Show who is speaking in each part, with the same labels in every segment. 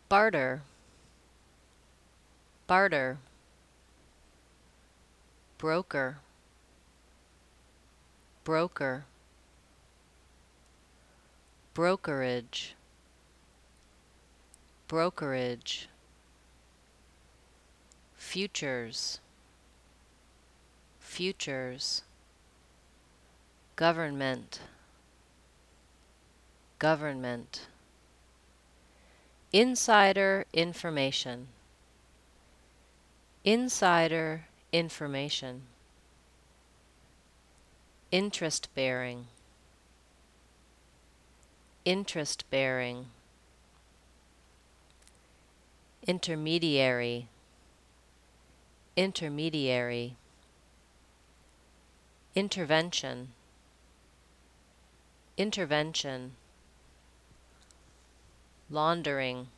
Speaker 1: barter, barter, broker, broker, brokerage, brokerage, futures, futures, government, government, insider information, insider information, interest bearing, interest bearing, intermediary, intermediary, intervention, intervention, laundering,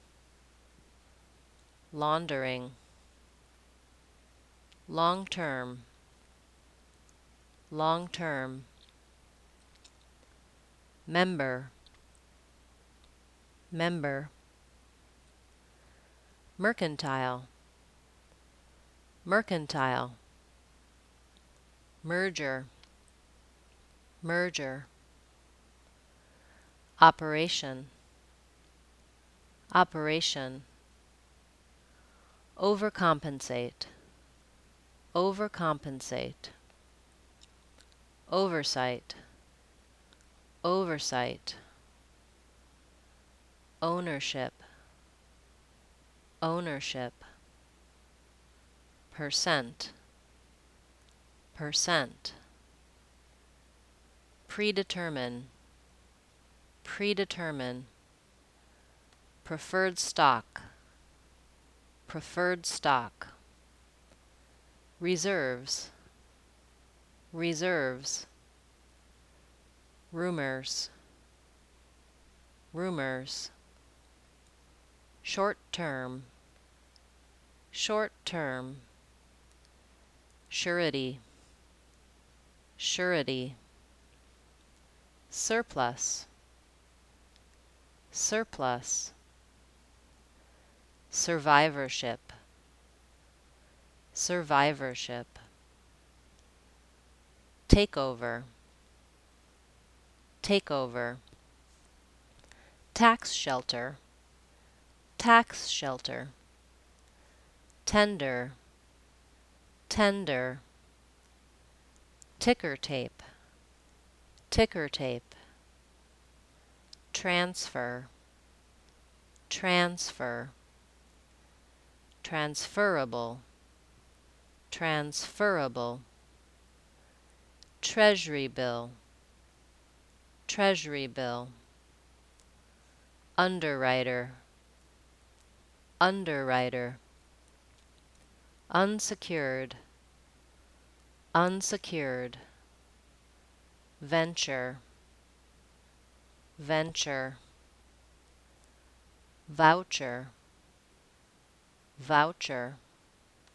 Speaker 1: laundering, long term, long term, member, member, mercantile, mercantile, merger, merger, operation, operation, overcompensate, overcompensate, oversight, oversight, ownership, ownership, percent, percent, predetermine, predetermine, preferred stock, preferred stock, reserves, reserves, rumors, rumors, short term, short term, surety, surety, surplus, surplus, survivorship, survivorship, takeover, takeover, tax shelter, tax shelter, tender, tender, ticker tape, ticker tape, transfer, transfer, transferable, transferable, treasury bill, treasury bill, underwriter, underwriter, unsecured, unsecured, venture, venture, voucher, voucher,